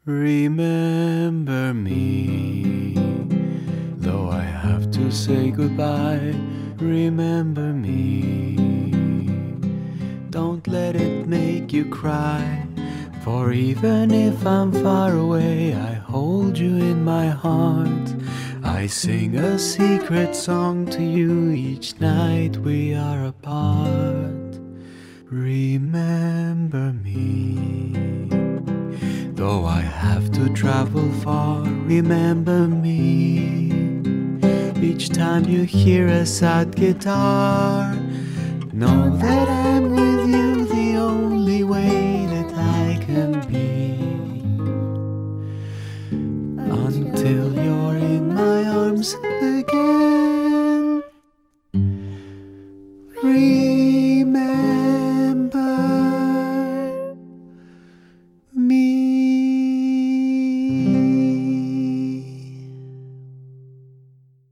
Remember me, though I have to say goodbye. Remember me, don't let it make you cry. For even if I'm far away, I hold you in my heart. I sing a secret song to you each night we are apart. Remember me, though I have to travel far. Remember me, each time you hear a sad guitar. Know that I'm with you